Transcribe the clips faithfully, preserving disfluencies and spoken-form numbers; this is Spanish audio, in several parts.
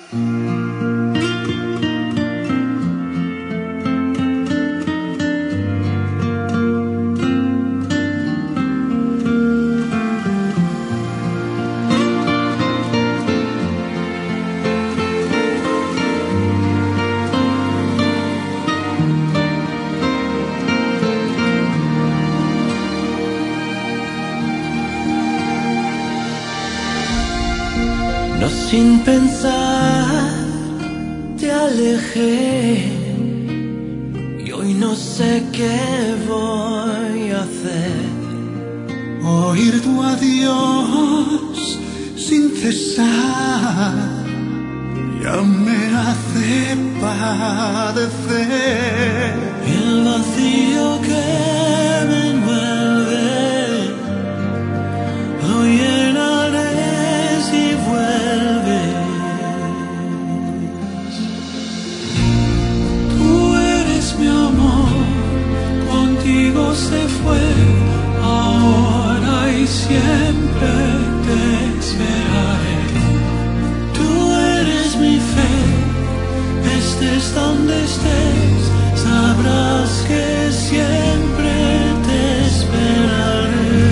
No sin pensar te alejé y hoy no sé qué voy a hacer. Oír tu adiós sin cesar ya me hace padecer. El vacío que me envuelve lo llenaré si vuelves. Tú eres mi amor, contigo se fue, ahora y siempre te esperaré. Tú eres mi fe, estés donde estés, sabrás que siempre te esperaré.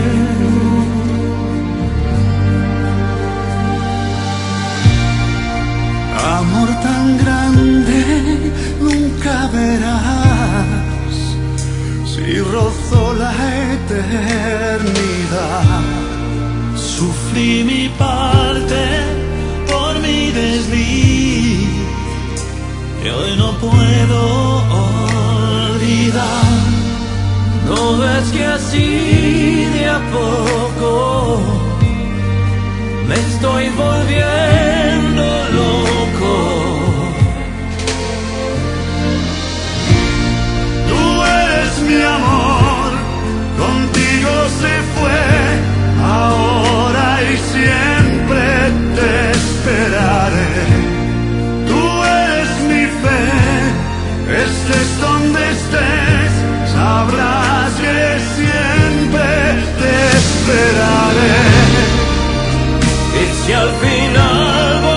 Amor tan grande nunca verás si rozó la eternidad. Sufrí mi parte por mi desliz y hoy no puedo olvidar. ¿No ves que así de a poco me estoy volviendo loco? Tú eres mi amor, contigo se fue, ahora y siempre te esperaré. Tú eres mi fe, estés donde estés, sabrás que siempre te esperaré. Y si al final